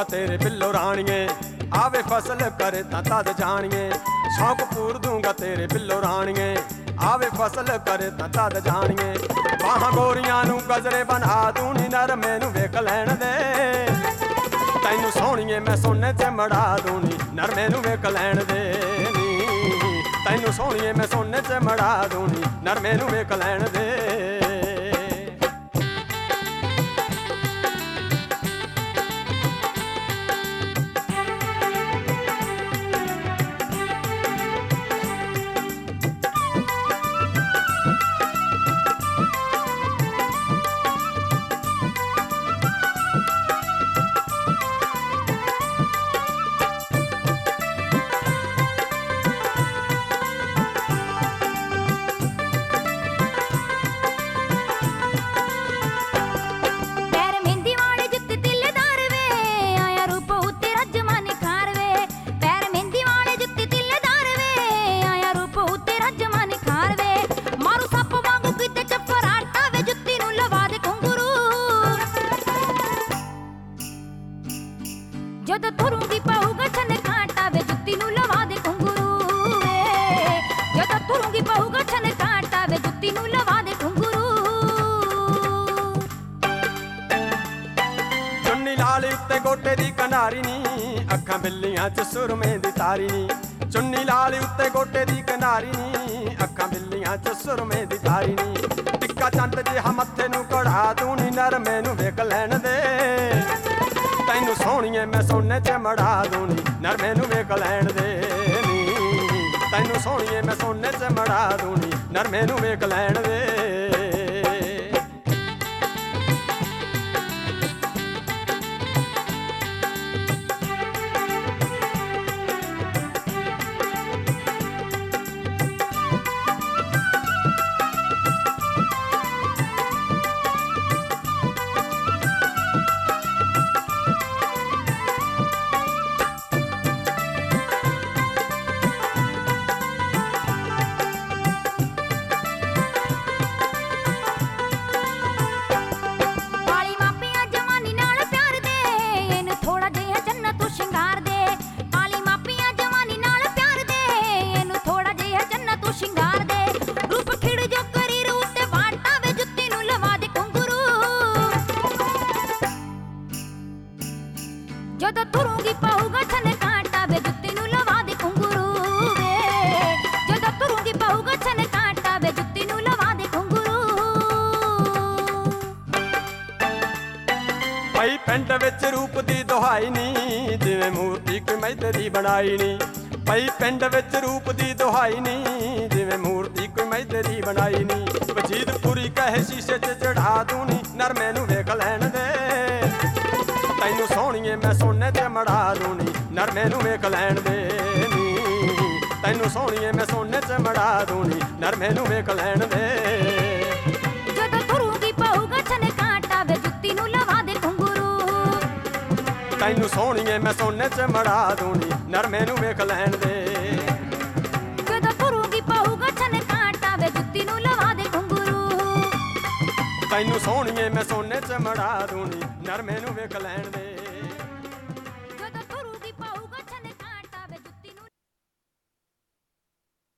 ਦੂੰਗਾ ਤੇਰੇ ਬਿੱਲੋ ਰਾਣੀਏ, ਆਵੇ ਫਸਲ ਕਰੇ ਤਾਂ ਤਦ ਜਾਣੀਏ। ਸ਼ੌਕ ਪੂਰ ਦੂੰਗਾ ਤੇਰੇ ਬਿੱਲੋ ਰਾਣੀਏ, ਆਵੇ ਫਸਲ ਕਰੇ ਤਾਂ ਤਦ ਜਾਣੀਏ। ਬਾਹਾਂ ਗੋਰੀਆਂ ਨੂੰ ਗਜਰੇ ਬਣਾ ਦੂੰ ਨੀ, ਨਰਮੇ ਨੂੰ ਵੇਖ ਲੈਣ ਦੇ। ਤੈਨੂੰ ਸੋਹਣੀਏ ਮੈਂ ਸੋਨੇ 'ਚ ਮੜਾ ਦੂੰ ਨੀ, ਨਰਮੇ ਨੂੰ ਵੇਖ ਲੈਣ ਦੇ ਨੀ। ਤੈਨੂੰ ਸੋਹਣੀਏ ਮੈਂ ਸੋਨੇ 'ਚ ਮੜਾ ਦੂੰ ਨੀ, ਨਰਮੇ ਨੂੰ ਵੇਖ ਲੈਣ ਦੇ। जद तुरूंगी पहूगा छन कांटा वे जुत्ती नू लवा दे घुंघरू वे। जद तुरूंगी पहूगा छन कांटा वे जुत्ती नू लवा दे घुंघरू। चुन्नी लाल उत्ते गोटे दी कनारी नी, अखां बिल्लियां च सुरमे दी तारी नी। चुन्नी लाल उत्ते गोटे दी कनारी नी, अखां बिल्लियां च सुरमे दी तारी नी। टिक्का चंट जिहा मत्थे नू कढ़ा दूं नी, नरमे नू वेख लैण दे। तैनू सोहणीए मैं सोने 'ਚ मड़ा दूं नी, नरमे नू वेख लैण दे नी। तैनू सोहणीए मैं सोने 'ਚ मड़ा दूं नी, नरमे नू वेख लैण दे। जद तुरूंगी पहूगा छन कांटा वे जुत्ती नू लवा दे घुंघरू वे। जद तुरूंगी पहूगा छन कांटा वे जुत्ती नू लवा दे घुंघरू। पई पिंड विच रूप दी दुहाई नी, जिवें मूर्ति कोई मैदे दी बनाई नी। पई पिंड विच रूप दी दुहाई नी, जिवें मूर्ति कोई मैदे दी बनाई नी। वजीद पूरी कहे शीशे 'ਚ चढ़ा दूं नी, नरमे नू वेख लैण दे। तैनू सोहणीए मैं सोने 'ਚ मड़ा दूं नी, नरमे नू वेख लैण दे नी। तैनू सोहणीए मैं सोने 'ਚ मड़ा दूं नी, नरमे नू वेख लैण दे। जद तुरूंगी पहूगा छन कांटा वे जुत्ती नू लवा दे घुंघरू। तैनू सोहणीए मैं सोने 'ਚ मड़ा दूं नी, नरमे नू वेख लैण दे। जद तुरूंगी पहूगा छन कांटा वे जुत्ती नू लवा दे घुंघरू। तैनू सोहणीए मैं सोने 'ਚ मड़ा दूं नी, नरमे नू वेख लैण दे।